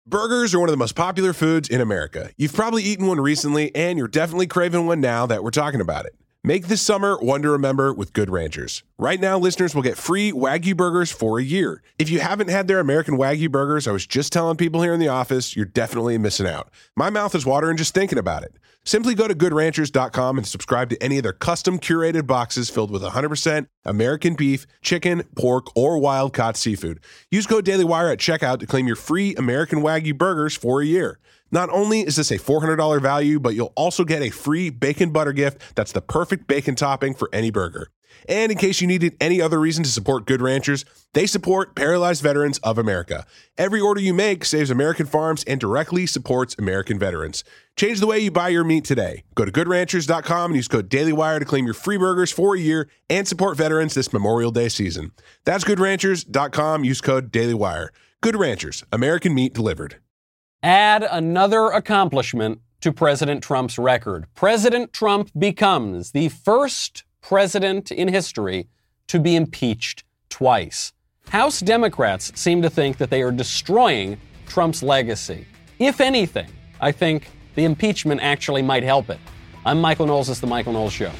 Burgers are one of the most popular foods in America. You've probably eaten one recently, and you're definitely craving one now that we're talking about it. Make this summer one to remember with Good Ranchers. Right now, listeners will get free Wagyu burgers for a year. If you haven't had their American Wagyu burgers, I was just telling people here in the office, you're definitely missing out. My mouth is watering just thinking about it. Simply go to goodranchers.com and subscribe to any of their custom curated boxes filled with 100% American beef, chicken, pork, or wild-caught seafood. Use code DailyWire at checkout to claim your free American Wagyu burgers for a year. Not only is this a $400 value, but you'll also get a free bacon butter gift that's the perfect bacon topping for any burger. And in case you needed any other reason to support Good Ranchers, they support Paralyzed Veterans of America. Every order you make saves American farms and directly supports American veterans. Change the way you buy your meat today. Go to goodranchers.com and use code DailyWire to claim your free burgers for a year and support veterans this Memorial Day season. That's goodranchers.com. Use code DailyWire. Good Ranchers, American meat delivered. Add another accomplishment to President Trump's record. President Trump becomes the first president in history to be impeached twice. House Democrats seem to think that they are destroying Trump's legacy. If anything, I think the impeachment actually might help it. I'm Michael Knowles. It's The Michael Knowles Show.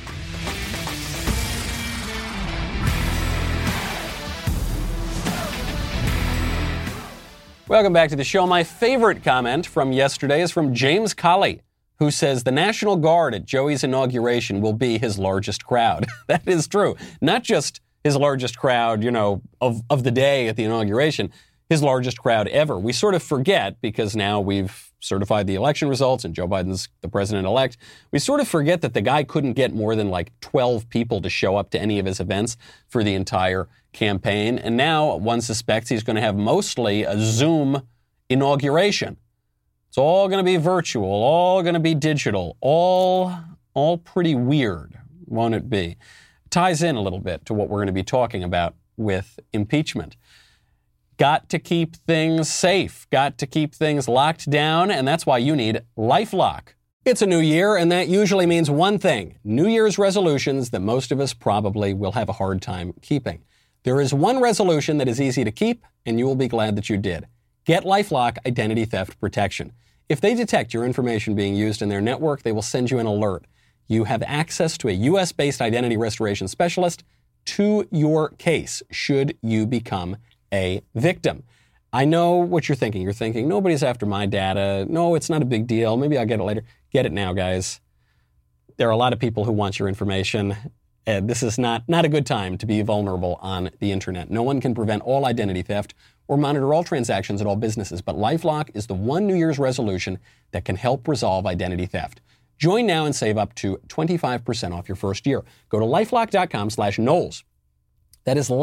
Welcome back to the show. My favorite comment from yesterday is from James Colley, who says the National Guard at Joey's inauguration will be his largest crowd. That is true. Not just his largest crowd, of the day at the inauguration, his largest crowd ever. We sort of forget, because now we've certified the election results and Joe Biden's the president-elect, we sort of forget that the guy couldn't get more than like 12 people to show up to any of his events for the entire campaign. And now one suspects he's going to have mostly a Zoom inauguration. It's all going to be virtual, all going to be digital, all pretty weird, won't it be? Ties in a little bit to what we're going to be talking about with impeachment. Got to keep things safe, got to keep things locked down, and that's why you need LifeLock. It's a new year, and that usually means one thing: New Year's resolutions that most of us probably will have a hard time keeping. There is one resolution that is easy to keep, and you will be glad that you did. Get LifeLock Identity Theft Protection. If they detect your information being used in their network, they will send you an alert. You have access to a U.S.-based identity restoration specialist to your case should you become a victim. I know what you're thinking. You're thinking, nobody's after my data. No, it's not a big deal. Maybe I'll get it later. Get it now, guys. There are a lot of people who want your information. This is not a good time to be vulnerable on the internet. No one can prevent all identity theft or monitor all transactions at all businesses, but LifeLock is the one New Year's resolution that can help resolve identity theft. Join now and save up to 25% off your first year. Go to LifeLock.com/Knowles. That is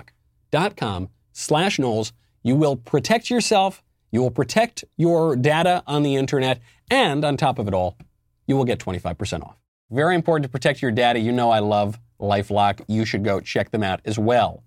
LifeLock.com/Knowles. You will protect yourself, you will protect your data on the internet, and on top of it all, you will get 25% off. Very important to protect your data. You know I love LifeLock. You should go check them out as well.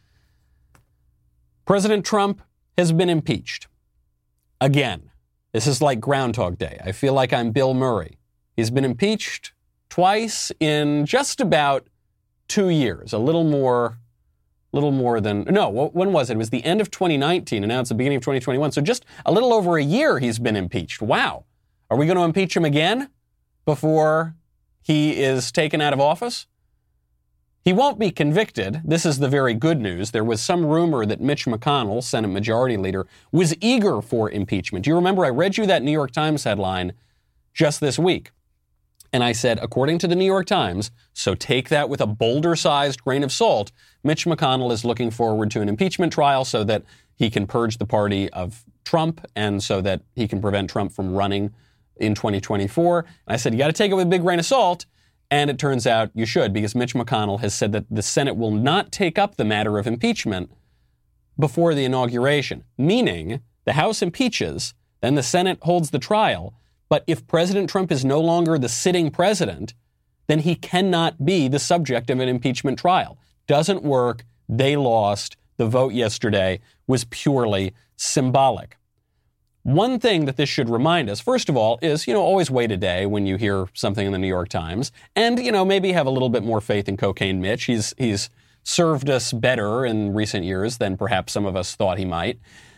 President Trump has been impeached. Again, this is like Groundhog Day. I feel like I'm Bill Murray. He's been impeached twice in just about 2 years, a little more than, when was it? It was the end of 2019, and now it's the beginning of 2021. So just a little over a year he's been impeached. Wow. Are we going to impeach him again before he is taken out of office? He won't be convicted. This is the very good news. There was some rumor that Mitch McConnell, Senate Majority Leader, was eager for impeachment. Do you remember I read you that New York Times headline just this week? And I said, according to the New York Times, so take that with a boulder-sized grain of salt, Mitch McConnell is looking forward to an impeachment trial so that he can purge the party of Trump and so that he can prevent Trump from running in 2024. And I said, you got to take it with a big grain of salt. And it turns out you should, because Mitch McConnell has said that the Senate will not take up the matter of impeachment before the inauguration, meaning the House impeaches, then the Senate holds the trial. But if President Trump is no longer the sitting president, then he cannot be the subject of an impeachment trial. Doesn't work. They lost. The vote yesterday was purely symbolic. One thing that this should remind us, first of all, is, always wait a day when you hear something in the New York Times and, maybe have a little bit more faith in Cocaine Mitch. He's served us better in recent years than perhaps some of us thought he might.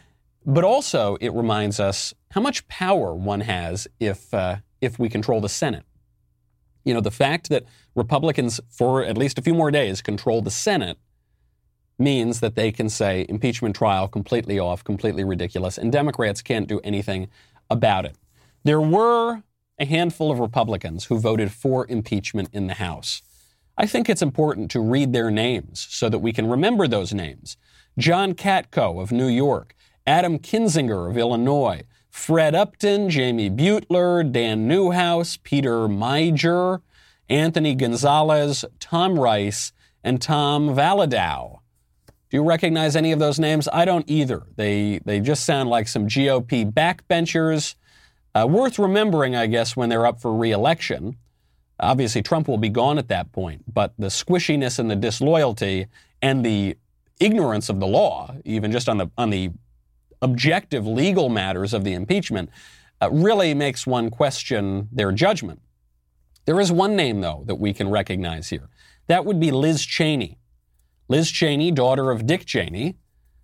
But also, it reminds us how much power one has if we control the Senate. You know, the fact that Republicans, for at least a few more days, control the Senate means that they can say impeachment trial completely off, completely ridiculous, and Democrats can't do anything about it. There were a handful of Republicans who voted for impeachment in the House. I think it's important to read their names so that we can remember those names. John Katko of New York, Adam Kinzinger of Illinois, Fred Upton, Jamie Butler, Dan Newhouse, Peter Meijer, Anthony Gonzalez, Tom Rice, and Tom Valadow. Do you recognize any of those names? I don't either. They just sound like some GOP backbenchers. Worth remembering, I guess, when they're up for re-election. Obviously, Trump will be gone at that point, but the squishiness and the disloyalty and the ignorance of the law, even just on the objective legal matters of the impeachment, really makes one question their judgment. There is one name, though, that we can recognize here. That would be Liz Cheney. Liz Cheney, daughter of Dick Cheney.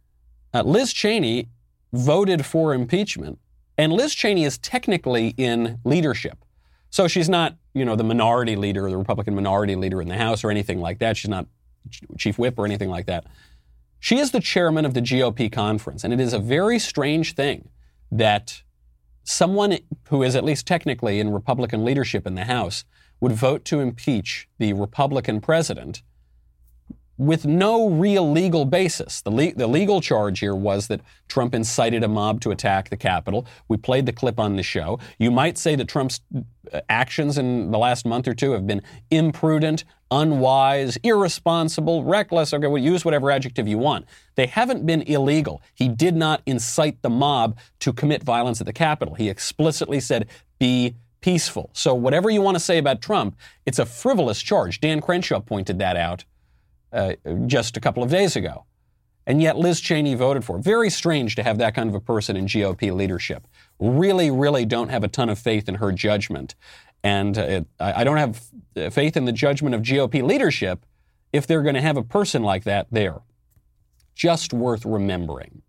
Liz Cheney voted for impeachment, and Liz Cheney is technically in leadership. So she's not, the minority leader, the Republican minority leader in the House or anything like that. She's not chief whip or anything like that. She is the chairman of the GOP conference, and it is a very strange thing that someone who is at least technically in Republican leadership in the House would vote to impeach the Republican president with no real legal basis. The legal charge here was that Trump incited a mob to attack the Capitol. We played the clip on the show. You might say that Trump's actions in the last month or two have been imprudent, unwise, irresponsible, reckless. Okay, well, use whatever adjective you want. They haven't been illegal. He did not incite the mob to commit violence at the Capitol. He explicitly said, be peaceful. So whatever you want to say about Trump, it's a frivolous charge. Dan Crenshaw pointed that out just a couple of days ago. And yet Liz Cheney voted for it. Very strange to have that kind of a person in GOP leadership. Really, really don't have a ton of faith in her judgment. And I don't have faith in the judgment of GOP leadership if they're going to have a person like that there. Just worth remembering.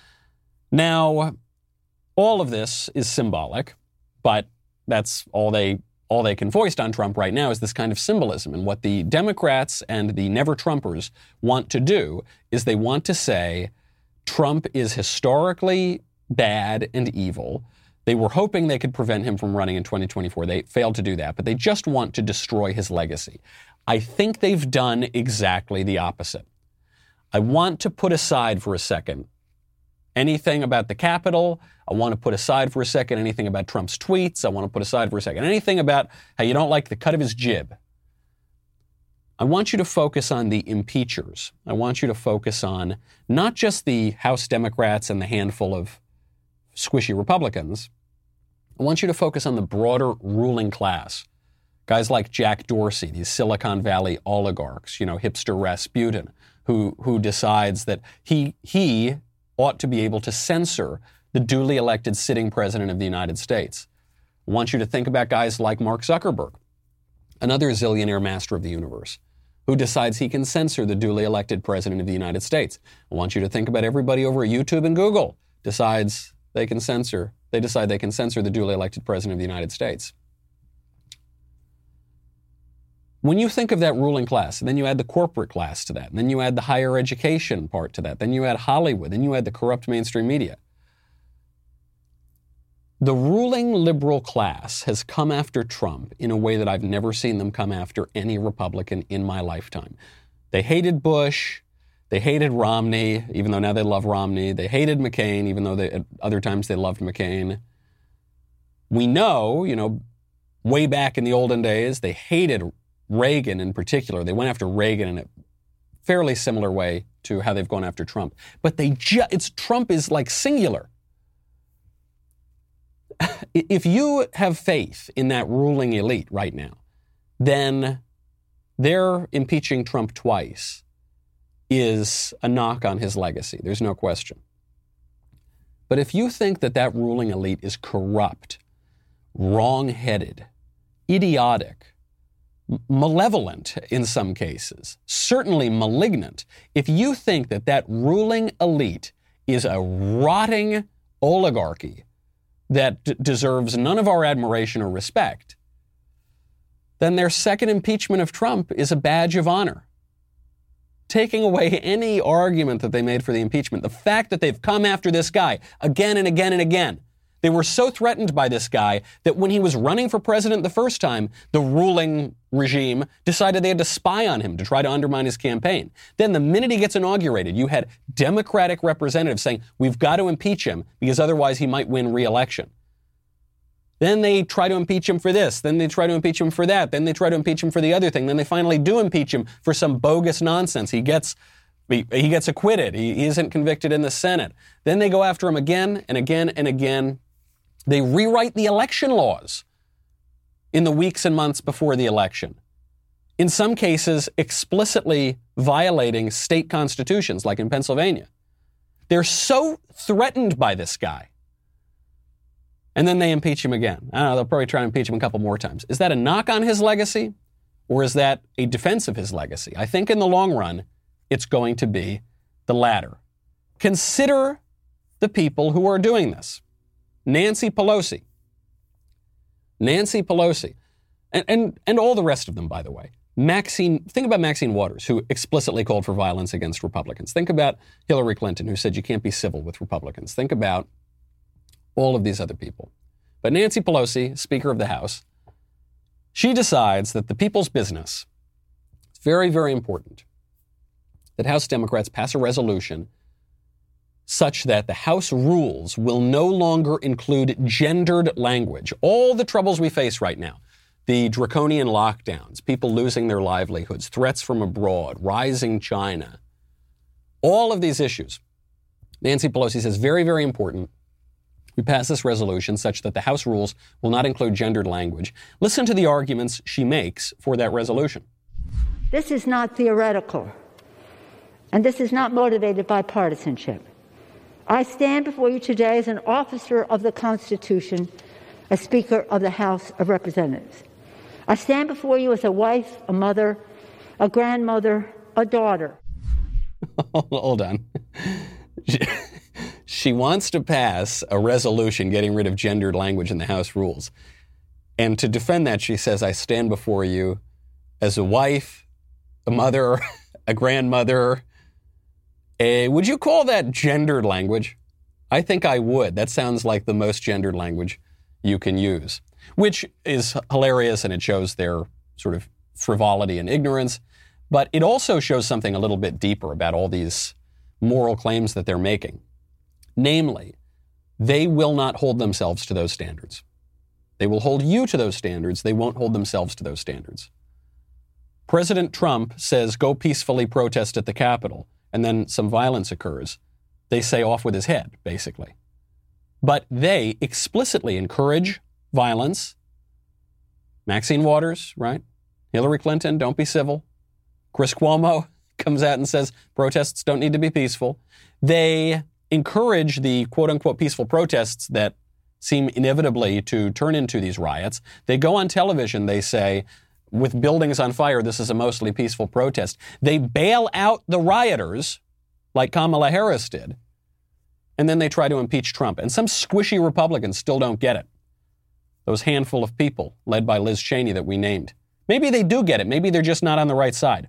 Now, all of this is symbolic, but that's all they can foist on Trump right now is this kind of symbolism. And what the Democrats and the never-Trumpers want to do is they want to say Trump is historically bad and evil. They were hoping they could prevent him from running in 2024. They failed to do that, but they just want to destroy his legacy. I think they've done exactly the opposite. I want to put aside for a second anything about the Capitol. I want to put aside for a second anything about Trump's tweets. I want to put aside for a second anything about how you don't like the cut of his jib. I want you to focus on the impeachers. I want you to focus on not just the House Democrats and the handful of squishy Republicans. I want you to focus on the broader ruling class. Guys like Jack Dorsey, these Silicon Valley oligarchs, hipster Rasputin, who decides that he ought to be able to censor the duly elected sitting president of the United States. I want you to think about guys like Mark Zuckerberg, another zillionaire master of the universe, who decides he can censor the duly elected president of the United States. I want you to think about everybody over at YouTube and Google decides they decide they can censor the duly elected president of the United States. When you think of that ruling class, and then you add the corporate class to that, and then you add the higher education part to that, then you add Hollywood, then you add the corrupt mainstream media. The ruling liberal class has come after Trump in a way that I've never seen them come after any Republican in my lifetime. They hated Bush. They hated Romney, even though now they love Romney. They hated McCain, even though at other times they loved McCain. We know, way back in the olden days, they hated Reagan in particular. They went after Reagan in a fairly similar way to how they've gone after Trump. But Trump is like singular. If you have faith in that ruling elite right now, then their impeaching Trump twice is a knock on his legacy. There's no question. But if you think that ruling elite is corrupt, wrong-headed, idiotic, malevolent in some cases, certainly malignant, if you think that ruling elite is a rotting oligarchy that deserves none of our admiration or respect, then their second impeachment of Trump is a badge of honor. Taking away any argument that they made for the impeachment, the fact that they've come after this guy again and again and again. They were so threatened by this guy that when he was running for president the first time, the ruling regime decided they had to spy on him to try to undermine his campaign. Then the minute he gets inaugurated, you had Democratic representatives saying, we've got to impeach him because otherwise he might win re-election. Then they try to impeach him for this. Then they try to impeach him for that. Then they try to impeach him for the other thing. Then they finally do impeach him for some bogus nonsense. He gets acquitted. He isn't convicted in the Senate. Then they go after him again and again and again. They rewrite the election laws in the weeks and months before the election. In some cases, explicitly violating state constitutions, like in Pennsylvania. They're so threatened by this guy. And then they impeach him again. I don't know, they'll probably try to impeach him a couple more times. Is that a knock on his legacy? Or is that a defense of his legacy? I think in the long run, it's going to be the latter. Consider the people who are doing this. Nancy Pelosi. And all the rest of them, by the way. Think about Maxine Waters, who explicitly called for violence against Republicans. Think about Hillary Clinton, who said you can't be civil with Republicans. Think about all of these other people. But Nancy Pelosi, Speaker of the House, she decides that the people's business, it's very, very important, that House Democrats pass a resolution such that the House rules will no longer include gendered language. All the troubles we face right now, the draconian lockdowns, people losing their livelihoods, threats from abroad, rising China, all of these issues. Nancy Pelosi says, very, very important, we pass this resolution such that the House rules will not include gendered language. Listen to the arguments she makes for that resolution. This is not theoretical, and this is not motivated by partisanship. I stand before you today as an officer of the Constitution, a Speaker of the House of Representatives. I stand before you as a wife, a mother, a grandmother, a daughter. Hold on. She wants to pass a resolution getting rid of gendered language in the House rules. And to defend that, she says, I stand before you as a wife, a mother, a grandmother. Would you call that gendered language? I think I would. That sounds like the most gendered language you can use, which is hilarious, and it shows their sort of frivolity and ignorance. But it also shows something a little bit deeper about all these moral claims that they're making. Namely, they will not hold themselves to those standards. They will hold you to those standards. They won't hold themselves to those standards. President Trump says, go peacefully protest at the Capitol, and then some violence occurs. They say off with his head, basically. But they explicitly encourage violence. Maxine Waters, right? Hillary Clinton, don't be civil. Chris Cuomo comes out and says protests don't need to be peaceful. They encourage the quote-unquote peaceful protests that seem inevitably to turn into these riots. They go on television, they say, with buildings on fire, this is a mostly peaceful protest. They bail out the rioters, like Kamala Harris did, and then they try to impeach Trump. And some squishy Republicans still don't get it. Those handful of people, led by Liz Cheney, that we named. Maybe they do get it. Maybe they're just not on the right side.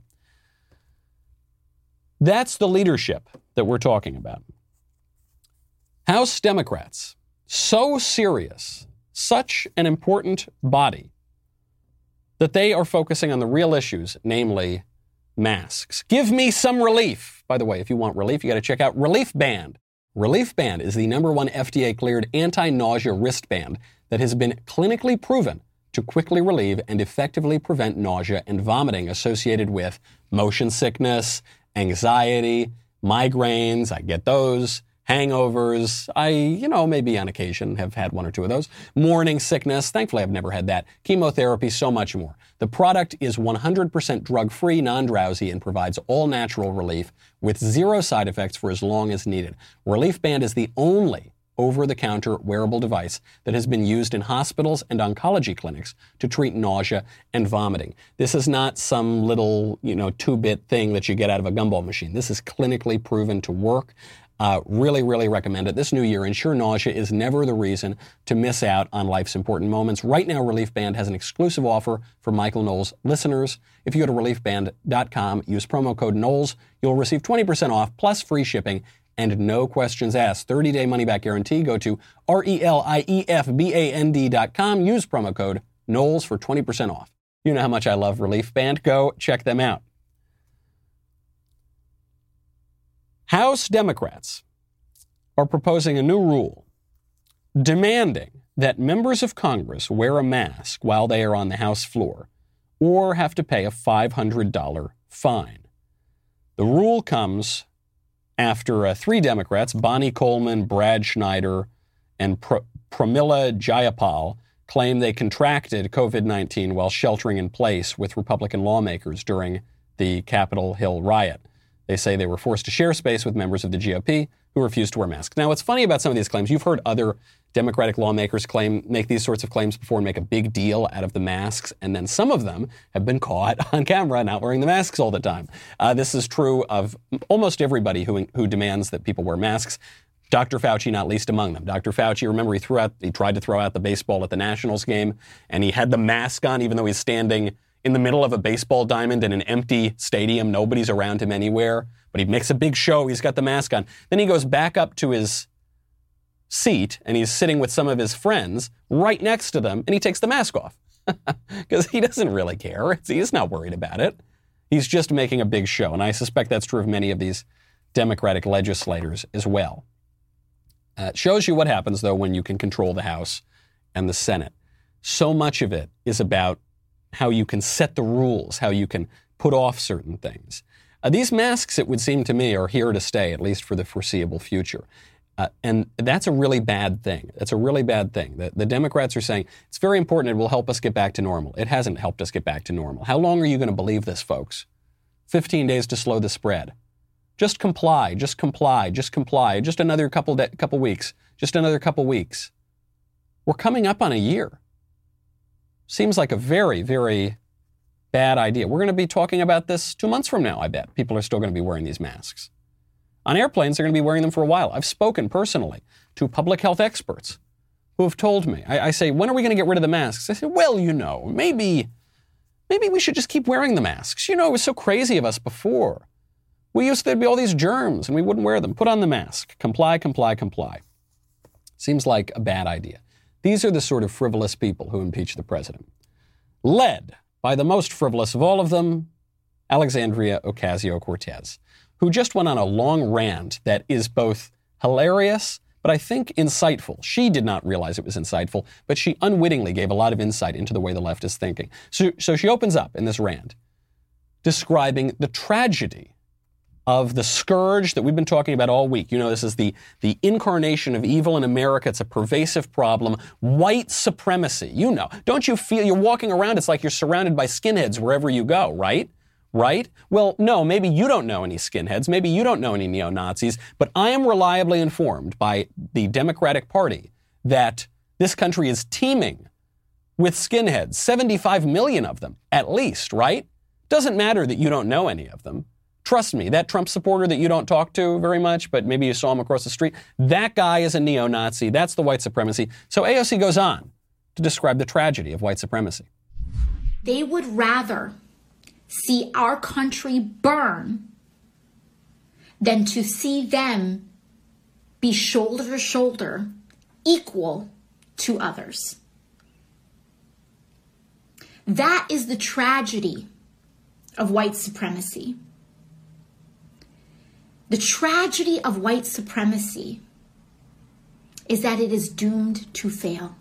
That's the leadership that we're talking about. House Democrats, so serious, such an important body, that they are focusing on the real issues, namely masks. Give me some relief. By the way, if you want relief, you got to check out Relief Band. Relief Band is the #1 FDA-cleared anti-nausea wristband that has been clinically proven to quickly relieve and effectively prevent nausea and vomiting associated with motion sickness, anxiety, migraines, I get those, hangovers, maybe on occasion have had one or two of those, morning sickness, thankfully I've never had that, chemotherapy, so much more. The product is 100% drug-free, non-drowsy, and provides all-natural relief with zero side effects for as long as needed. Relief Band is the only over-the-counter wearable device that has been used in hospitals and oncology clinics to treat nausea and vomiting. This is not some little, 2-bit thing that you get out of a gumball machine. This is clinically proven to work. Really, really recommend it. This new year, ensure nausea is never the reason to miss out on life's important moments. Right now, Relief Band has an exclusive offer for Michael Knowles listeners. If you go to reliefband.com, use promo code Knowles, you'll receive 20% off plus free shipping and no questions asked. 30-day money-back guarantee. Go to reliefband.com. Use promo code Knowles for 20% off. You know how much I love Relief Band. Go check them out. House Democrats are proposing a new rule demanding that members of Congress wear a mask while they are on the House floor or have to pay a $500 fine. The rule comes after three Democrats, Bonnie Coleman, Brad Schneider, and Pramila Jayapal, claim they contracted COVID-19 while sheltering in place with Republican lawmakers during the Capitol Hill riot. They say they were forced to share space with members of the GOP who refused to wear masks. Now, what's funny about some of these claims, you've heard other Democratic lawmakers make these sorts of claims before and make a big deal out of the masks, and then some of them have been caught on camera not wearing the masks all the time. This is true of almost everybody who demands that people wear masks. Dr. Fauci, not least among them. Dr. Fauci, remember, he tried to throw out the baseball at the Nationals game, and he had the mask on even though he's standing in the middle of a baseball diamond in an empty stadium. Nobody's around him anywhere, but he makes a big show. He's got the mask on. Then he goes back up to his seat, and he's sitting with some of his friends right next to them, and he takes the mask off because he doesn't really care. He's not worried about it. He's just making a big show, and I suspect that's true of many of these Democratic legislators as well. It shows you what happens, though, when you can control the House and the Senate. So much of it is about how you can set the rules, how you can put off certain things. These masks, it would seem to me, are here to stay, at least for the foreseeable future. And that's a really bad thing. That's a really bad thing. The Democrats are saying it's very important. It will help us get back to normal. It hasn't helped us get back to normal. How long are you going to believe this, folks? 15 days to slow the spread. Just comply. Just comply. Just comply. Just another couple weeks. Just another couple weeks. We're coming up on a year. Seems like a very, very bad idea. We're going to be talking about this 2 months from now, I bet. People are still going to be wearing these masks. On airplanes, they're going to be wearing them for a while. I've spoken personally to public health experts who have told me, I say, when are we going to get rid of the masks? I say, well, maybe we should just keep wearing the masks. It was so crazy of us before. We used to be all these germs and we wouldn't wear them. Put on the mask. Comply, comply, comply. Seems like a bad idea. These are the sort of frivolous people who impeach the president. Led by the most frivolous of all of them, Alexandria Ocasio-Cortez, who just went on a long rant that is both hilarious, but I think insightful. She did not realize it was insightful, but she unwittingly gave a lot of insight into the way the left is thinking. So she opens up in this rant, describing the tragedy of the scourge that we've been talking about all week. This is the incarnation of evil in America. It's a pervasive problem. White supremacy. Don't you feel you're walking around? It's like you're surrounded by skinheads wherever you go, right? Right? Well, no, maybe you don't know any skinheads. Maybe you don't know any neo-Nazis. But I am reliably informed by the Democratic Party that this country is teeming with skinheads. 75 million of them, at least, right? Doesn't matter that you don't know any of them. Trust me, that Trump supporter that you don't talk to very much, but maybe you saw him across the street, that guy is a neo-Nazi. That's the white supremacy. So AOC goes on to describe the tragedy of white supremacy. They would rather see our country burn than to see them be shoulder to shoulder equal to others. That is the tragedy of white supremacy. The tragedy of white supremacy is that it is doomed to fail.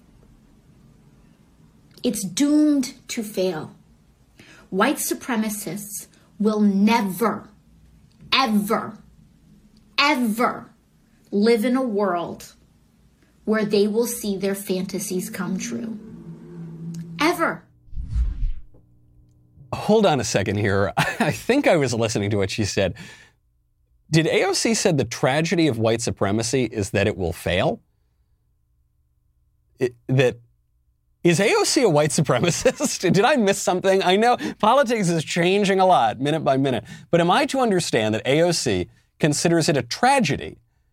It's doomed to fail. White supremacists will never, ever, ever live in a world where they will see their fantasies come true. Ever. Hold on a second here. I think I was listening to what she said. Did AOC said the tragedy of white supremacy is that it will fail? Is AOC a white supremacist? Did I miss something? I know politics is changing a lot minute by minute, but am I to understand that AOC considers it a tragedy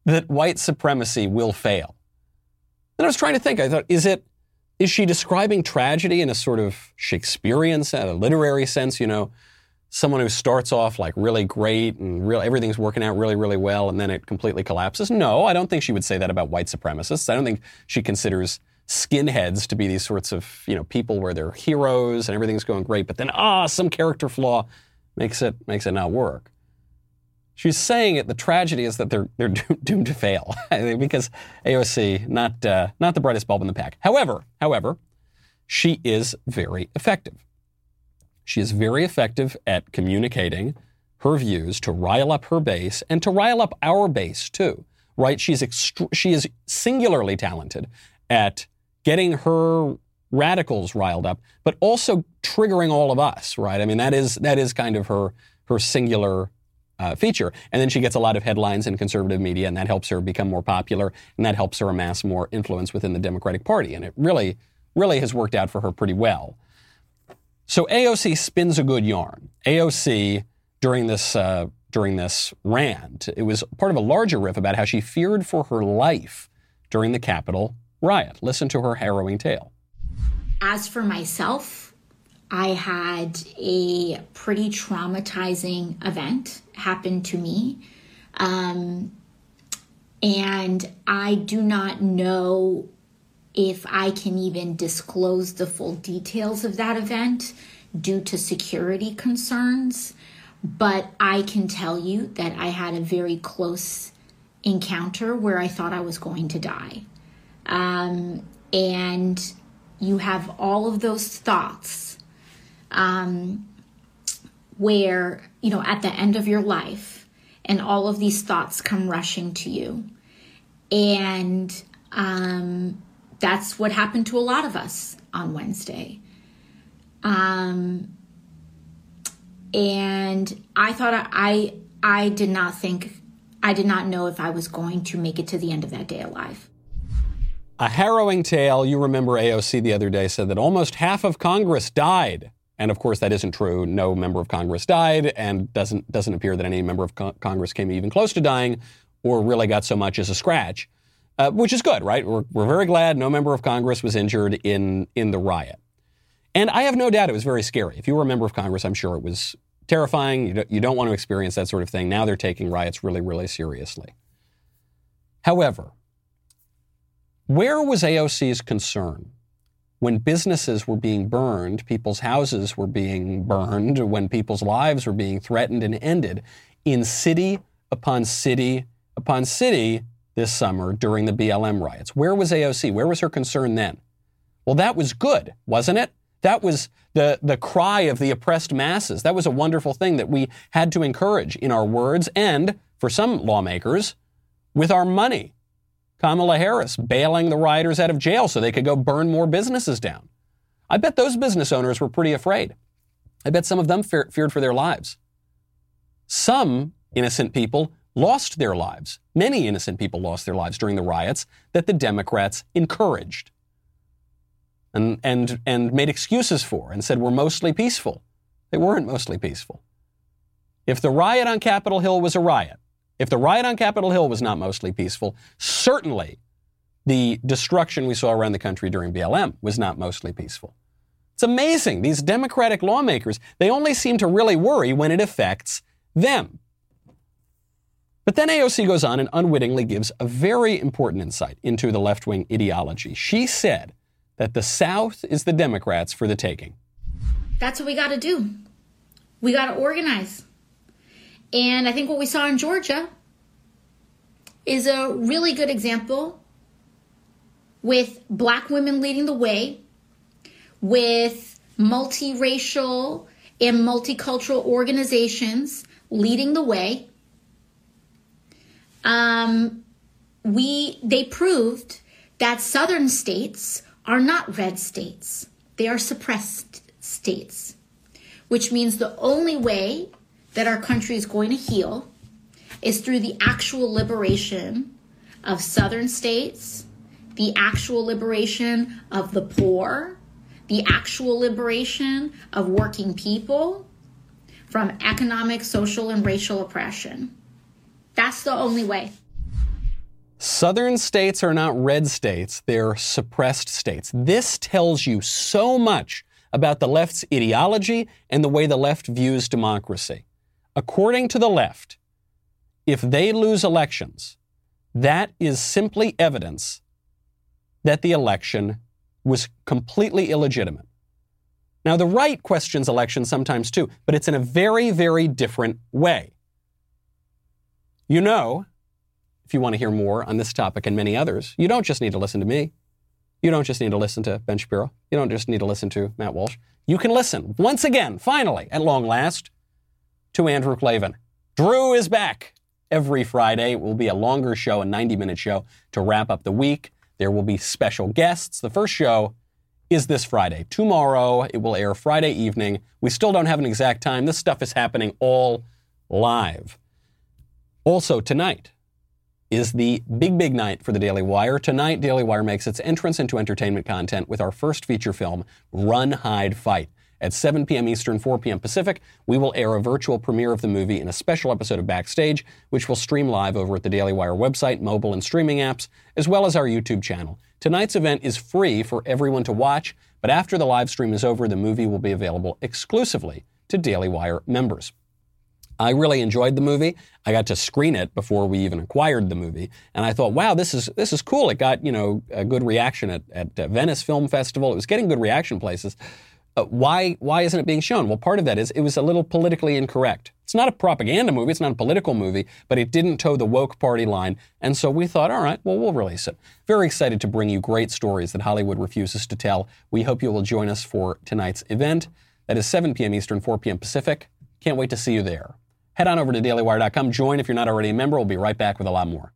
that white supremacy will fail. And I was trying to think, I thought, is she describing tragedy in a sort of Shakespearean sense, a literary sense, someone who starts off like really great and everything's working out really, really well, and then it completely collapses? No, I don't think she would say that about white supremacists. I don't think she considers skinheads to be these sorts of, people where they're heroes and everything's going great, but then, some character flaw makes it not work. She's saying the tragedy is that they're doomed to fail because AOC, not the brightest bulb in the pack. However, she is very effective. She is very effective at communicating her views to rile up her base and to rile up our base too, right? She is singularly talented at getting her radicals riled up, but also triggering all of us, right? I mean, that is kind of her singular feature. And then she gets a lot of headlines in conservative media, and that helps her become more popular, and that helps her amass more influence within the Democratic Party. And it really, really has worked out for her pretty well. So AOC spins a good yarn. AOC, during this rant, it was part of a larger riff about how she feared for her life during the Capitol riot. Listen to her harrowing tale. As for myself, I had a pretty traumatizing event happen to me. And I do not know if I can even disclose the full details of that event due to security concerns. But I can tell you that I had a very close encounter where I thought I was going to die. And you have all of those thoughts where, at the end of your life, and all of these thoughts come rushing to you. And that's what happened to a lot of us on Wednesday. And I thought I did not know if I was going to make it to the end of that day alive. A harrowing tale. You remember AOC the other day said that almost half of Congress died. And of course, that isn't true. No member of Congress died, and doesn't appear that any member of Congress came even close to dying or really got so much as a scratch, which is good, right? We're very glad no member of Congress was injured in the riot. And I have no doubt it was very scary. If you were a member of Congress, I'm sure it was terrifying. You don't want to experience that sort of thing. Now they're taking riots really, really seriously. However, where was AOC's concern when businesses were being burned, people's houses were being burned, when people's lives were being threatened and ended in city upon city upon city this summer during the BLM riots? Where was AOC? Where was her concern then? Well, that was good, wasn't it? That was the cry of the oppressed masses. That was a wonderful thing that we had to encourage in our words and, for some lawmakers, with our money. Kamala Harris bailing the rioters out of jail so they could go burn more businesses down. I bet those business owners were pretty afraid. I bet some of them feared for their lives. Some innocent people lost their lives. Many innocent people lost their lives during the riots that the Democrats encouraged and made excuses for and said were mostly peaceful. They weren't mostly peaceful. If the riot on Capitol Hill was a riot, if the riot on Capitol Hill was not mostly peaceful, certainly the destruction we saw around the country during BLM was not mostly peaceful. It's amazing. These Democratic lawmakers, they only seem to really worry when it affects them. But then AOC goes on and unwittingly gives a very important insight into the left-wing ideology. She said that the South is the Democrats for the taking. That's what we got to do. We got to organize. And I think what we saw in Georgia is a really good example, with Black women leading the way, with multiracial and multicultural organizations leading the way. They proved that Southern states are not red states. They are suppressed states, which means the only way that our country is going to heal is through the actual liberation of Southern states, the actual liberation of the poor, the actual liberation of working people from economic, social, and racial oppression. That's the only way. Southern states are not red states, they're suppressed states. This tells you so much about the left's ideology and the way the left views democracy. According to the left, if they lose elections, that is simply evidence that the election was completely illegitimate. Now, the right questions elections sometimes too, but it's in a very, very different way. You know, if you want to hear more on this topic and many others, you don't just need to listen to me. You don't just need to listen to Ben Shapiro. You don't just need to listen to Matt Walsh. You can listen, once again, finally, at long last, to Andrew Klavan. Drew is back every Friday. It will be a longer show, a 90-minute show to wrap up the week. There will be special guests. The first show is this Friday. Tomorrow, it will air Friday evening. We still don't have an exact time. This stuff is happening all live. Also, tonight is the big, big night for the Daily Wire. Tonight, Daily Wire makes its entrance into entertainment content with our first feature film, Run, Hide, Fight. At 7 p.m. Eastern, 4 p.m. Pacific, we will air a virtual premiere of the movie in a special episode of Backstage, which will stream live over at the Daily Wire website, mobile and streaming apps, as well as our YouTube channel. Tonight's event is free for everyone to watch, but after the live stream is over, the movie will be available exclusively to Daily Wire members. I really enjoyed the movie. I got to screen it before we even acquired the movie, and I thought, wow, this is cool. It got, a good reaction at Venice Film Festival. It was getting good reaction places. Why isn't it being shown? Well, part of that is it was a little politically incorrect. It's not a propaganda movie. It's not a political movie, but it didn't toe the woke party line. And so we thought, all right, well, we'll release it. Very excited to bring you great stories that Hollywood refuses to tell. We hope you will join us for tonight's event. That is 7 p.m. Eastern, 4 p.m. Pacific. Can't wait to see you there. Head on over to dailywire.com. Join if you're not already a member. We'll be right back with a lot more.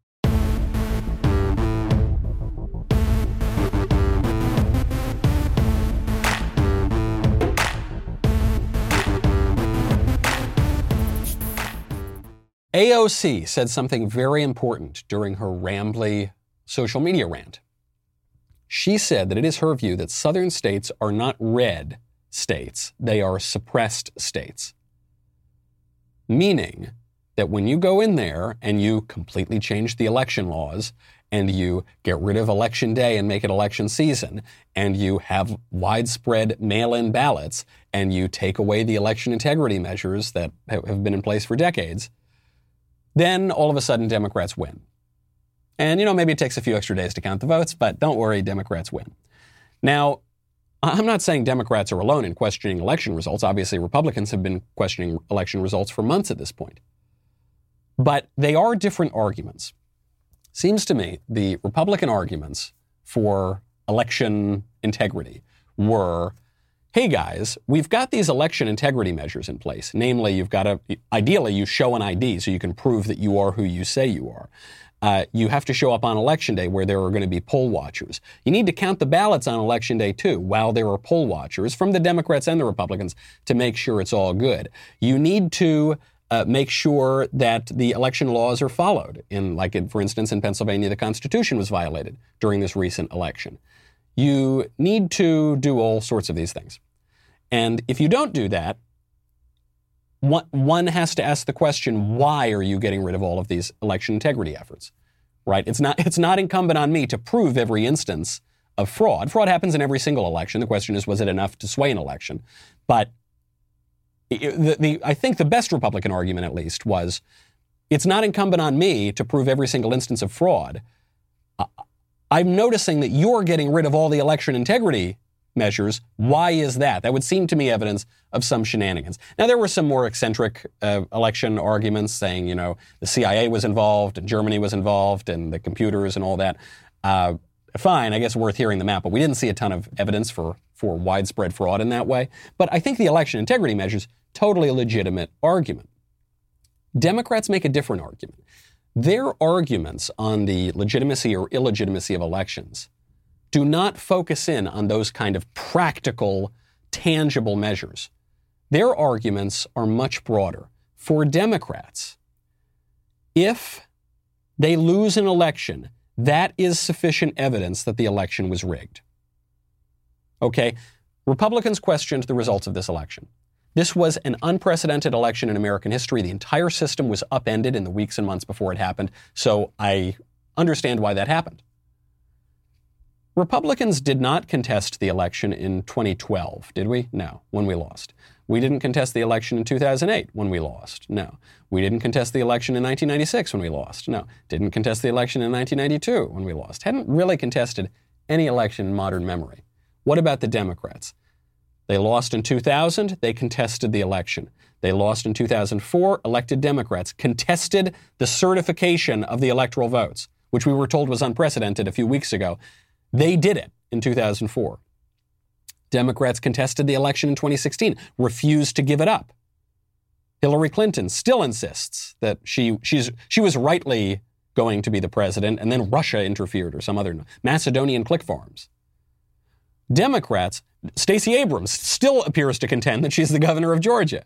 AOC said something very important during her rambly social media rant. She said that it is her view that southern states are not red states, they are suppressed states. Meaning that when you go in there and you completely change the election laws and you get rid of election day and make it election season and you have widespread mail-in ballots and you take away the election integrity measures that have been in place for decades, then all of a sudden Democrats win. And, maybe it takes a few extra days to count the votes, but don't worry, Democrats win. Now, I'm not saying Democrats are alone in questioning election results. Obviously, Republicans have been questioning election results for months at this point. But they are different arguments. Seems to me the Republican arguments for election integrity were, hey guys, we've got these election integrity measures in place. Namely, ideally you show an ID so you can prove that you are who you say you are. You have to show up on Election Day where there are going to be poll watchers. You need to count the ballots on Election Day, too, while there are poll watchers from the Democrats and the Republicans to make sure it's all good. You need to make sure that the election laws are followed. For instance, in Pennsylvania, the Constitution was violated during this recent election. You need to do all sorts of these things. And if you don't do that, one has to ask the question, why are you getting rid of all of these election integrity efforts, right? It's not incumbent on me to prove every instance of fraud. Fraud happens in every single election. The question is, was it enough to sway an election? But I think the best Republican argument, at least, was it's not incumbent on me to prove every single instance of fraud. I'm noticing that you're getting rid of all the election integrity measures. Why is that? That would seem to me evidence of some shenanigans. Now, there were some more eccentric election arguments saying, the CIA was involved and Germany was involved and the computers and all that. Fine, I guess worth hearing them out, but we didn't see a ton of evidence for widespread fraud in that way. But I think the election integrity measures, totally legitimate argument. Democrats make a different argument. Their arguments on the legitimacy or illegitimacy of elections do not focus in on those kind of practical, tangible measures. Their arguments are much broader. For Democrats, if they lose an election, that is sufficient evidence that the election was rigged. Okay? Republicans questioned the results of this election. This was an unprecedented election in American history. The entire system was upended in the weeks and months before it happened. So I understand why that happened. Republicans did not contest the election in 2012, did we? No, when we lost. We didn't contest the election in 2008 when we lost. No. We didn't contest the election in 1996 when we lost. No. Didn't contest the election in 1992 when we lost. Hadn't really contested any election in modern memory. What about the Democrats? They lost in 2000, they contested the election. They lost in 2004, elected Democrats contested the certification of the electoral votes, which we were told was unprecedented a few weeks ago. They did it in 2004. Democrats contested the election in 2016, refused to give it up. Hillary Clinton still insists that she was rightly going to be the president, and then Russia interfered or some other Macedonian click farms. Democrats, Stacey Abrams still appears to contend that she's the governor of Georgia.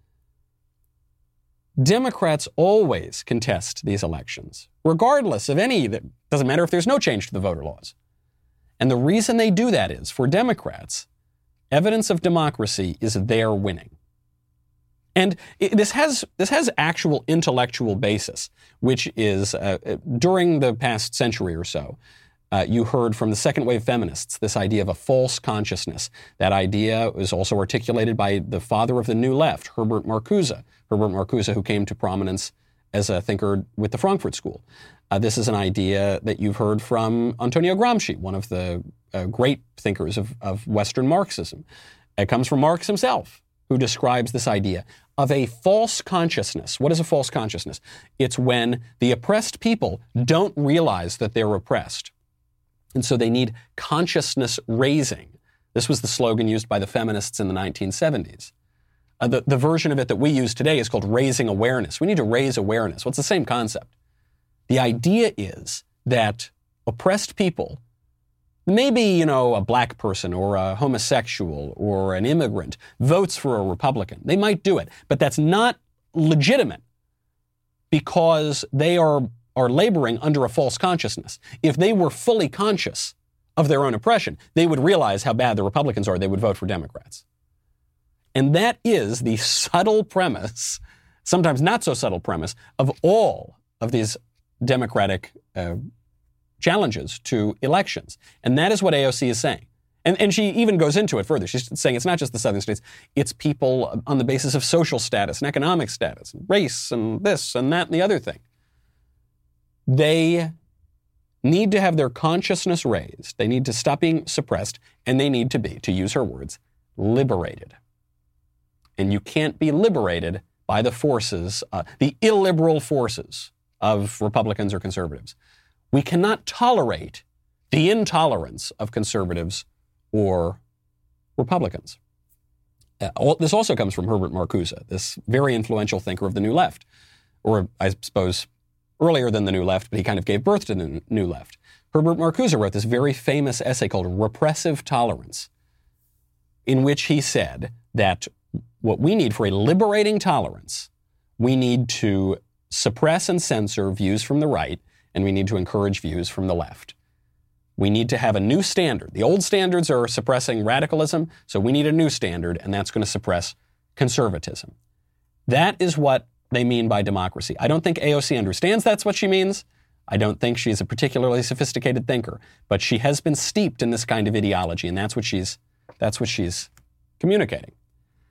Democrats always contest these elections, regardless of any, that doesn't matter if there's no change to the voter laws. And the reason they do that is, for Democrats, evidence of democracy is their winning. And this has actual intellectual basis, which is, during the past century or so, you heard from the second wave feminists this idea of a false consciousness. That idea was also articulated by the father of the New Left, Herbert Marcuse. Herbert Marcuse, who came to prominence as a thinker with the Frankfurt School. This is an idea that you've heard from Antonio Gramsci, one of the great thinkers of Western Marxism. It comes from Marx himself, who describes this idea of a false consciousness. What is a false consciousness? It's when the oppressed people don't realize that they're oppressed. And so they need consciousness raising. This was the slogan used by the feminists in the 1970s. The version of it that we use today is called raising awareness. We need to raise awareness. Well, it's the same concept. The idea is that oppressed people, maybe, a black person or a homosexual or an immigrant votes for a Republican. They might do it, but that's not legitimate because they are laboring under a false consciousness. If they were fully conscious of their own oppression, they would realize how bad the Republicans are. They would vote for Democrats. And that is the subtle premise, sometimes not so subtle premise, of all of these Democratic challenges to elections. And that is what AOC is saying. And she even goes into it further. She's saying it's not just the southern states, it's people on the basis of social status and economic status, and race and this and that and the other thing. They need to have their consciousness raised. They need to stop being suppressed, and they need to be, to use her words, liberated. And you can't be liberated by the forces, the illiberal forces of Republicans or conservatives. We cannot tolerate the intolerance of conservatives or Republicans. This also comes from Herbert Marcuse, this very influential thinker of the New Left, or I suppose earlier than the New Left, but he kind of gave birth to the New Left. Herbert Marcuse wrote this very famous essay called Repressive Tolerance, in which he said that what we need for a liberating tolerance, we need to suppress and censor views from the right, and we need to encourage views from the left. We need to have a new standard. The old standards are suppressing radicalism, so we need a new standard, and that's going to suppress conservatism. That is what they mean by democracy. I don't think AOC understands that's what she means. I don't think she's a particularly sophisticated thinker, but she has been steeped in this kind of ideology, and that's what she's communicating.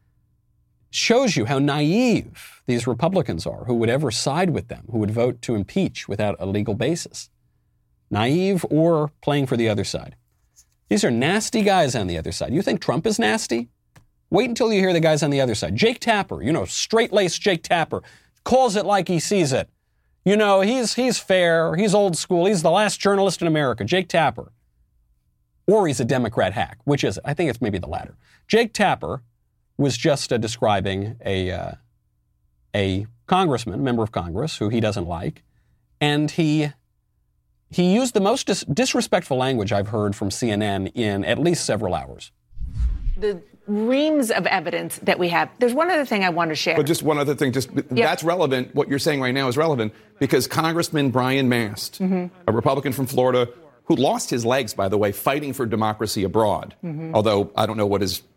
Shows you how naive these Republicans are, who would ever side with them, who would vote to impeach without a legal basis. Naive or playing for the other side. These are nasty guys on the other side. You think Trump is nasty? Wait until you hear the guys on the other side. Jake Tapper, straight-laced Jake Tapper, calls it like he sees it. He's fair, he's old school, he's the last journalist in America, Jake Tapper. Or he's a Democrat hack. Which is it? I think it's maybe the latter. Jake Tapper was just describing a congressman, member of Congress, who he doesn't like, and he used the most disrespectful language I've heard from CNN in at least several hours. The reams of evidence that we have. There's one other thing I want to share. But just one other thing, that's relevant. What you're saying right now is relevant because Congressman Brian Mast, a Republican from Florida, who lost his legs, by the way, fighting for democracy abroad, although I don't know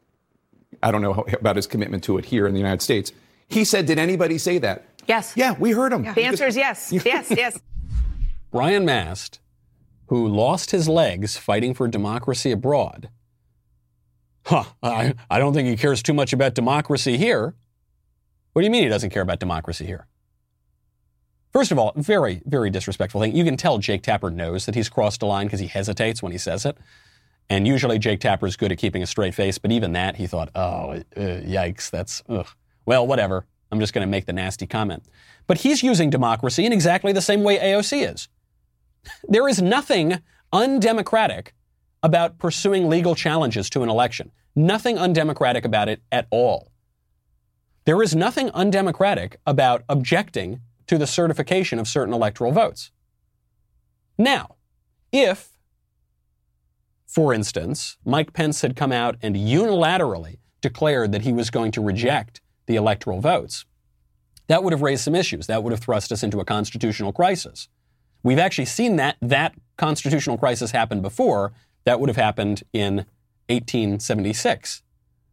about his commitment to it here in the United States. He said, did anybody say that? Yes. Yeah, we heard him. Yeah. The answer is yes. Yes. Brian Mast, who lost his legs fighting for democracy abroad, I don't think he cares too much about democracy here. What do you mean he doesn't care about democracy here? First of all, very, very disrespectful thing. You can tell Jake Tapper knows that he's crossed a line because he hesitates when he says it. And usually Jake Tapper is good at keeping a straight face, but even that, he thought, yikes, that's, ugh. Well, whatever. I'm just going to make the nasty comment. But he's using democracy in exactly the same way AOC is. There is nothing undemocratic about pursuing legal challenges to an election. Nothing undemocratic about it at all. There is nothing undemocratic about objecting to the certification of certain electoral votes. Now, if, for instance, Mike Pence had come out and unilaterally declared that he was going to reject the electoral votes, that would have raised some issues. That would have thrust us into a constitutional crisis. We've actually seen that constitutional crisis happen before. That would have happened in 1876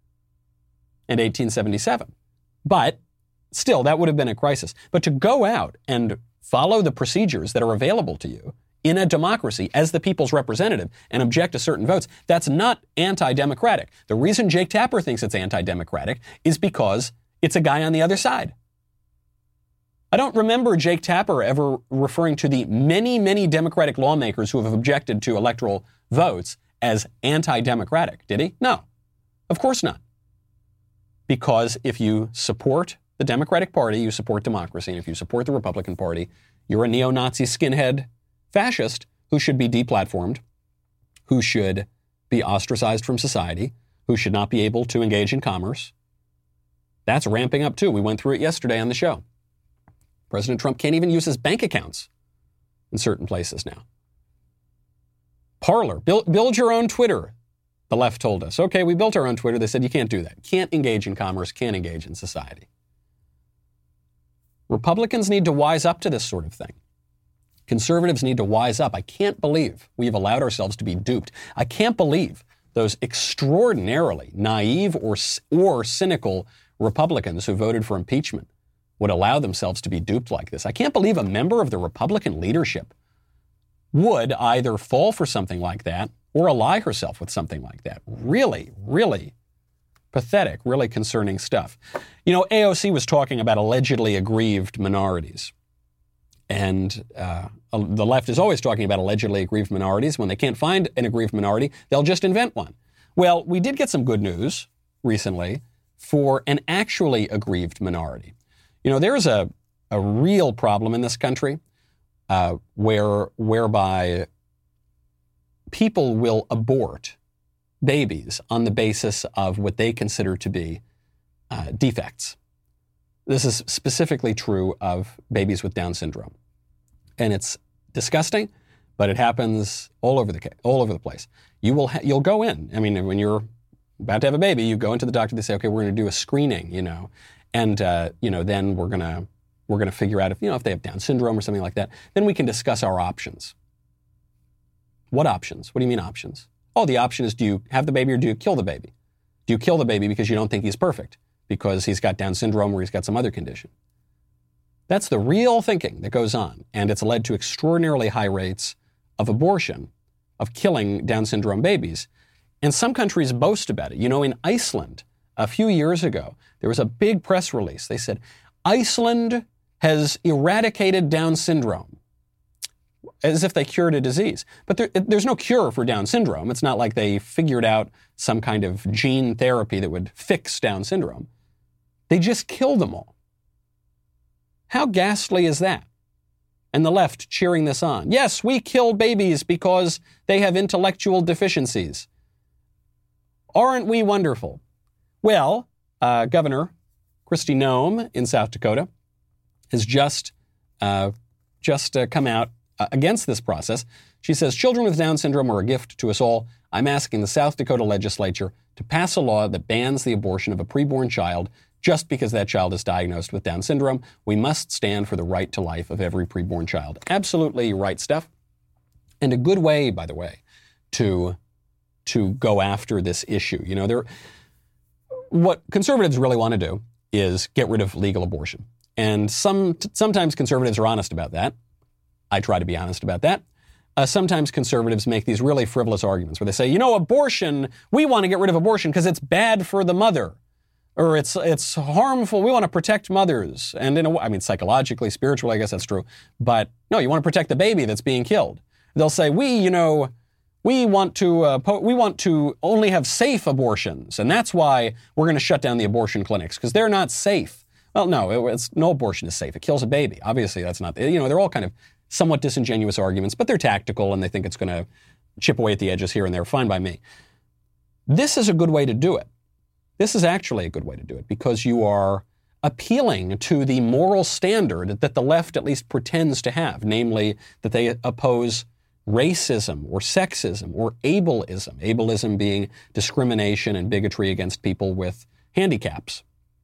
and 1877. But still, that would have been a crisis. But to go out and follow the procedures that are available to you in a democracy as the people's representative and object to certain votes, that's not anti-democratic. The reason Jake Tapper thinks it's anti-democratic is because it's a guy on the other side. I don't remember Jake Tapper ever referring to the many, many Democratic lawmakers who have objected to electoral votes as anti-democratic, did he? No, of course not. Because if you support the Democratic Party, you support democracy. And if you support the Republican Party, you're a neo-Nazi skinhead fascist who should be deplatformed, who should be ostracized from society, who should not be able to engage in commerce. That's ramping up too. We went through it yesterday on the show. President Trump can't even use his bank accounts in certain places now. Parler, build your own Twitter, the left told us. Okay, we built our own Twitter. They said you can't do that. Can't engage in commerce, can't engage in society. Republicans need to wise up to this sort of thing. Conservatives need to wise up. I can't believe we have allowed ourselves to be duped. I can't believe those extraordinarily naive or cynical Republicans who voted for impeachment would allow themselves to be duped like this. I can't believe a member of the Republican leadership would either fall for something like that or ally herself with something like that. Really, really pathetic, really concerning stuff. You know, AOC was talking about allegedly aggrieved minorities. And the left is always talking about allegedly aggrieved minorities. When they can't find an aggrieved minority, they'll just invent one. Well, we did get some good news recently for an actually aggrieved minority. You know, there's a real problem in this country whereby people will abort babies on the basis of what they consider to be defects. This is specifically true of babies with Down syndrome. And it's disgusting, but it happens all over the place. You'll go in. I mean, when you're about to have a baby, you go into the doctor, they say, okay, we're going to do a screening, you know. And, then we're going to figure out if they have Down syndrome or something like that. Then we can discuss our options. What options? What do you mean options? Oh, the option is, do you have the baby or do you kill the baby? Do you kill the baby because you don't think he's perfect? Because he's got Down syndrome or he's got some other condition? That's the real thinking that goes on. And it's led to extraordinarily high rates of abortion, of killing Down syndrome babies. And some countries boast about it. You know, in Iceland, a few years ago, there was a big press release. They said, Iceland has eradicated Down syndrome, as if they cured a disease. But there's no cure for Down syndrome. It's not like they figured out some kind of gene therapy that would fix Down syndrome. They just kill them all. How ghastly is that? And the left cheering this on. Yes, we kill babies because they have intellectual deficiencies. Aren't we wonderful? Well, Governor Kristi Noem in South Dakota has just come out against this process. She says, children with Down syndrome are a gift to us all. I'm asking the South Dakota legislature to pass a law that bans the abortion of a preborn child just because that child is diagnosed with Down syndrome. We must stand for the right to life of every preborn child. Absolutely right stuff. And a good way, by the way, to go after this issue. You know, what conservatives really want to do is get rid of legal abortion. And sometimes conservatives are honest about that. I try to be honest about that. Sometimes conservatives make these really frivolous arguments where they say, abortion, we want to get rid of abortion because it's bad for the mother. Or it's harmful. We want to protect mothers. And psychologically, spiritually, I guess that's true. But no, you want to protect the baby that's being killed. They'll say, we want to only have safe abortions. And that's why we're going to shut down the abortion clinics because they're not safe. Well, no, no abortion is safe. It kills a baby. Obviously, that's not, they're all kind of somewhat disingenuous arguments, but they're tactical and they think it's going to chip away at the edges here and there. Fine by me. This is a good way to do it. This is actually a good way to do it because you are appealing to the moral standard that the left at least pretends to have, namely that they oppose racism or sexism or ableism, ableism being discrimination and bigotry against people with handicaps.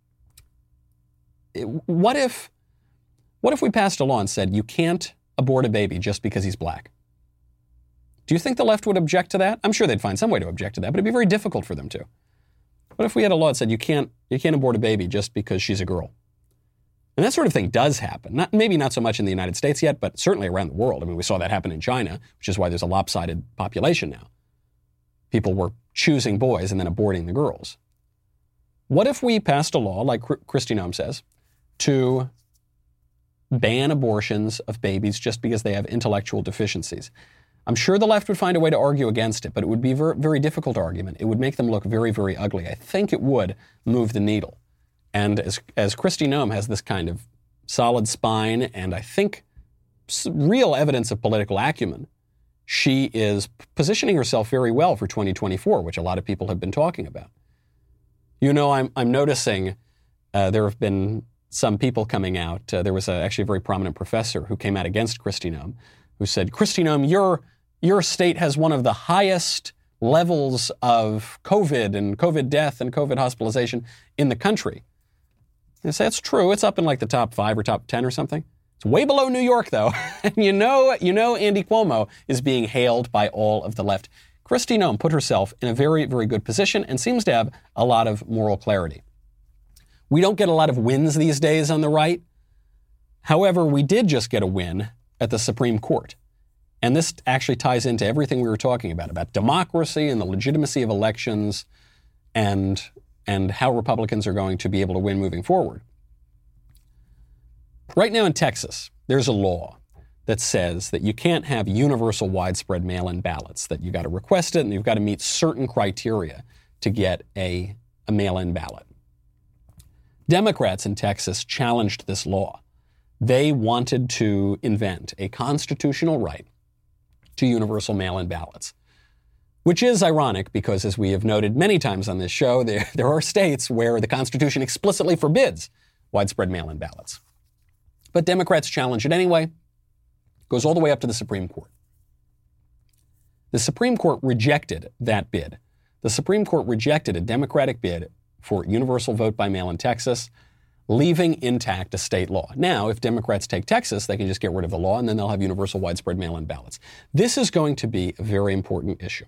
What if we passed a law and said you can't abort a baby just because he's black? Do you think the left would object to that? I'm sure they'd find some way to object to that, but it'd be very difficult for them to. What if we had a law that said you can't abort a baby just because she's a girl? And that sort of thing does happen. Maybe not so much in the United States yet, but certainly around the world. We saw that happen in China, which is why there's a lopsided population now. People were choosing boys and then aborting the girls. What if we passed a law, like Kristi Noem says, to ban abortions of babies just because they have intellectual deficiencies? I'm sure the left would find a way to argue against it, but it would be a very, very difficult argument. It would make them look very, very ugly. I think it would move the needle. And as Kristi Noem has this kind of solid spine and I think real evidence of political acumen, she is positioning herself very well for 2024, which a lot of people have been talking about. I'm noticing there have been some people coming out. There was actually a very prominent professor who came out against Kristi Noem, who said, Kristi Noem, your state has one of the highest levels of COVID and COVID death and COVID hospitalization in the country. And I say, that's true. It's up in like the top 5 or top 10 or something. It's way below New York, though. And you know Andy Cuomo is being hailed by all of the left. Kristi Noem put herself in a very, very good position and seems to have a lot of moral clarity. We don't get a lot of wins these days on the right. However, we did just get a win at the Supreme Court. And this actually ties into everything we were talking about democracy and the legitimacy of elections and how Republicans are going to be able to win moving forward. Right now in Texas, there's a law that says that you can't have universal widespread mail-in ballots, that you got to request it and you've got to meet certain criteria to get a mail-in ballot. Democrats in Texas challenged this law. They wanted to invent a constitutional right to universal mail-in ballots, which is ironic because, as we have noted many times on this show, there are states where the Constitution explicitly forbids widespread mail-in ballots. But Democrats challenge it anyway. It goes all the way up to the Supreme Court. The Supreme Court rejected that bid. The Supreme Court rejected a Democratic bid for universal vote by mail in Texas, leaving intact a state law. Now, if Democrats take Texas, they can just get rid of the law and then they'll have universal widespread mail-in ballots. This is going to be a very important issue.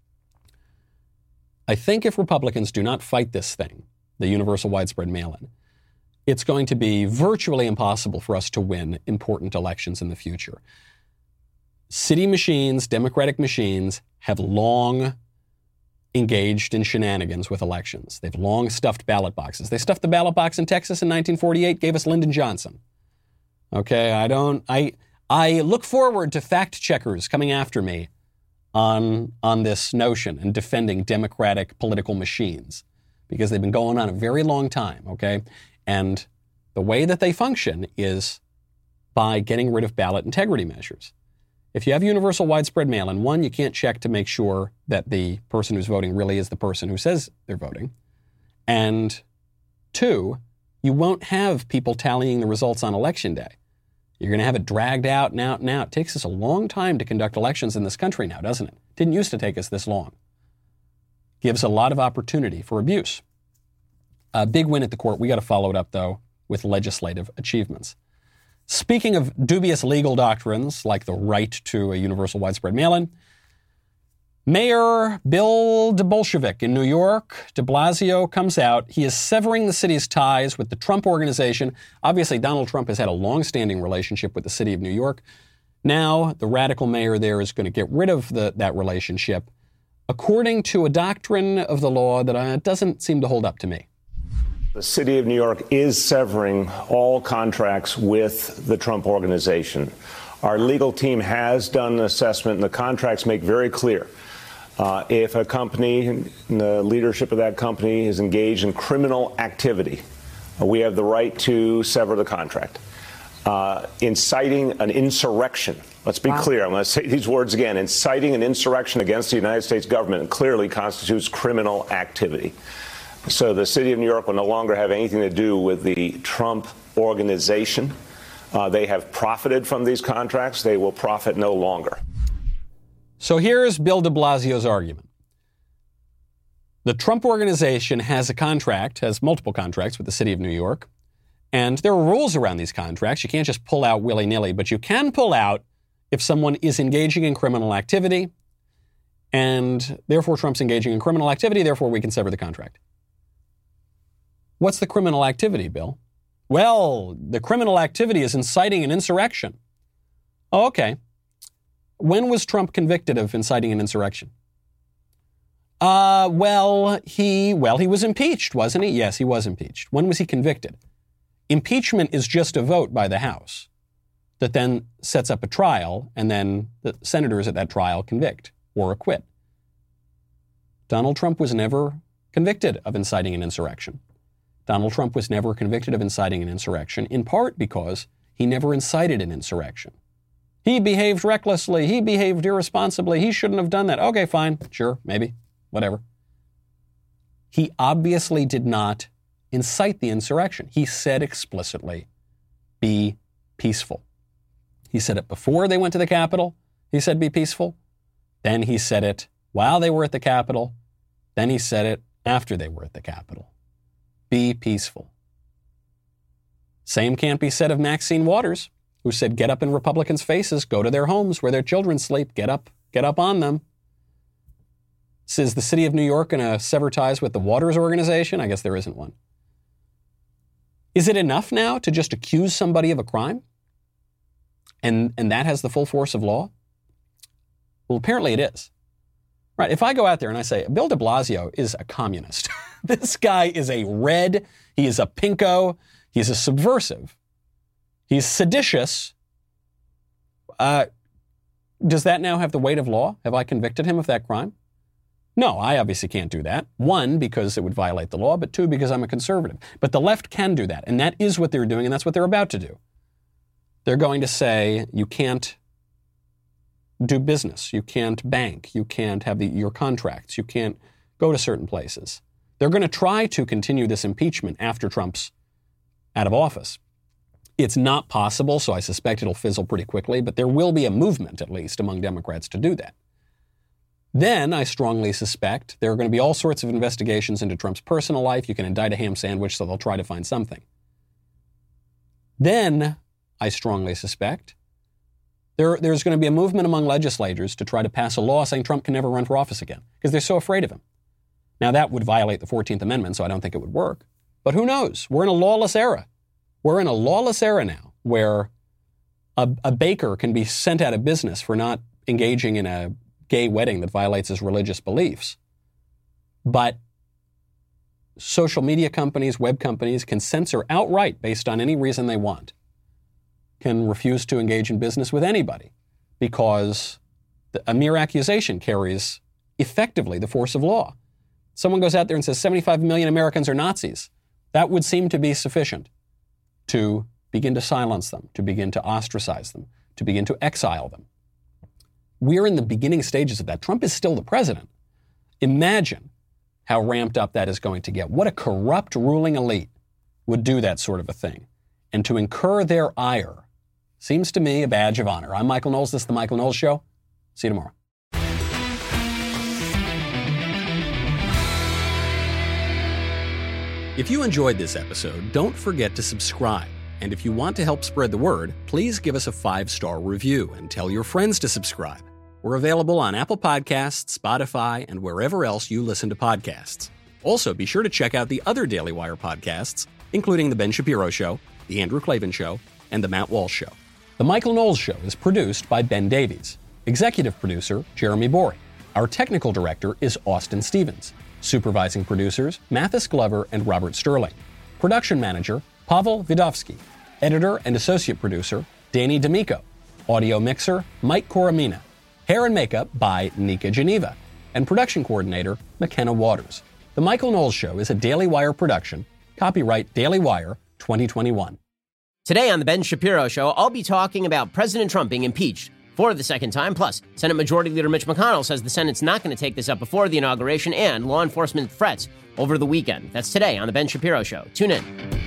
I think if Republicans do not fight this thing, the universal widespread mail-in, it's going to be virtually impossible for us to win important elections in the future. City machines, Democratic machines, have long engaged in shenanigans with elections. They've long stuffed ballot boxes. They stuffed the ballot box in Texas in 1948, gave us Lyndon Johnson. Okay, I look forward to fact checkers coming after me on this notion and defending Democratic political machines because they've been going on a very long time, okay? And the way that they function is by getting rid of ballot integrity measures. If you have universal widespread mail-in, one, you can't check to make sure that the person who's voting really is the person who says they're voting. And two, you won't have people tallying the results on Election Day. You're going to have it dragged out and out and out. It takes us a long time to conduct elections in this country now, doesn't it? It didn't used to take us this long. Gives a lot of opportunity for abuse. A big win at the court. We got to follow it up, though, with legislative achievements. Speaking of dubious legal doctrines, like the right to a universal widespread mail-in, Mayor Bill de Bolshevik in New York, de Blasio, comes out. He is severing the city's ties with the Trump Organization. Obviously, Donald Trump has had a long-standing relationship with the city of New York. Now, the radical mayor there is going to get rid of that relationship according to a doctrine of the law that doesn't seem to hold up to me. The city of New York is severing all contracts with the Trump Organization. Our legal team has done an assessment, and the contracts make very clear if a company, and the leadership of that company, is engaged in criminal activity, we have the right to sever the contract. Inciting an insurrection. Let's be clear. I'm going to say these words again. Inciting an insurrection against the United States government clearly constitutes criminal activity. So the city of New York will no longer have anything to do with the Trump Organization. They have profited from these contracts. They will profit no longer. So here's Bill de Blasio's argument. The Trump Organization has multiple contracts with the city of New York. And there are rules around these contracts. You can't just pull out willy-nilly, but you can pull out if someone is engaging in criminal activity, and therefore Trump's engaging in criminal activity, therefore we can sever the contract. What's the criminal activity, Bill? Well, the criminal activity is inciting an insurrection. Oh, okay. When was Trump convicted of inciting an insurrection? He was impeached, wasn't he? Yes, he was impeached. When was he convicted? Impeachment is just a vote by the House that then sets up a trial, and then the senators at that trial convict or acquit. Donald Trump was never convicted of inciting an insurrection. Donald Trump was never convicted of inciting an insurrection, in part because he never incited an insurrection. He behaved recklessly. He behaved irresponsibly. He shouldn't have done that. Okay, fine. Sure, maybe. Whatever. He obviously did not incite the insurrection. He said explicitly, be peaceful. He said it before they went to the Capitol. He said, be peaceful. Then he said it while they were at the Capitol. Then he said it after they were at the Capitol. Be peaceful. Same can't be said of Maxine Waters, who said, get up in Republicans' faces, go to their homes where their children sleep, get up on them. Is the city of New York going to sever ties with the Waters Organization? I guess there isn't one. Is it enough now to just accuse somebody of a crime? And that has the full force of law? Well, apparently it is. Right, if I go out there and I say, Bill de Blasio is a communist. This guy is a red, he is a pinko, he's a subversive, he's seditious. Does that now have the weight of law? Have I convicted him of that crime? No, I obviously can't do that. One, because it would violate the law, but two, because I'm a conservative. But the left can do that, and that is what they're doing, and that's what they're about to do. They're going to say, you can't do business, you can't bank, you can't have your contracts, you can't go to certain places. They're going to try to continue this impeachment after Trump's out of office. It's not possible, so I suspect it'll fizzle pretty quickly, but there will be a movement, at least, among Democrats to do that. Then, I strongly suspect, there are going to be all sorts of investigations into Trump's personal life. You can indict a ham sandwich, so they'll try to find something. Then, I strongly suspect, there's going to be a movement among legislators to try to pass a law saying Trump can never run for office again, because they're so afraid of him. Now, that would violate the 14th Amendment, so I don't think it would work. But who knows? We're in a lawless era. We're in a lawless era now, where a baker can be sent out of business for not engaging in a gay wedding that violates his religious beliefs. But social media companies, web companies can censor outright based on any reason they want, can refuse to engage in business with anybody because a mere accusation carries effectively the force of law. Someone goes out there and says 75 million Americans are Nazis. That would seem to be sufficient to begin to silence them, to begin to ostracize them, to begin to exile them. We're in the beginning stages of that. Trump is still the president. Imagine how ramped up that is going to get. What a corrupt ruling elite would do that sort of a thing. And to incur their ire seems to me a badge of honor. I'm Michael Knowles. This is The Michael Knowles Show. See you tomorrow. If you enjoyed this episode, don't forget to subscribe. And if you want to help spread the word, please give us a 5-star review and tell your friends to subscribe. We're available on Apple Podcasts, Spotify, and wherever else you listen to podcasts. Also, be sure to check out the other Daily Wire podcasts, including The Ben Shapiro Show, The Andrew Klavan Show, and The Matt Walsh Show. The Michael Knowles Show is produced by Ben Davies. Executive producer, Jeremy Bory. Our technical director is Austin Stevens. Supervising producers, Mathis Glover and Robert Sterling. Production manager, Pavel Vidovsky. Editor and associate producer, Danny D'Amico. Audio mixer, Mike Coromina. Hair and makeup by Nika Geneva. And production coordinator, McKenna Waters. The Michael Knowles Show is a Daily Wire production. Copyright Daily Wire 2021. Today on The Ben Shapiro Show, I'll be talking about President Trump being impeached for the second time. Plus, Senate Majority Leader Mitch McConnell says the Senate's not going to take this up before the inauguration, and law enforcement threats over the weekend. That's today on The Ben Shapiro Show. Tune in.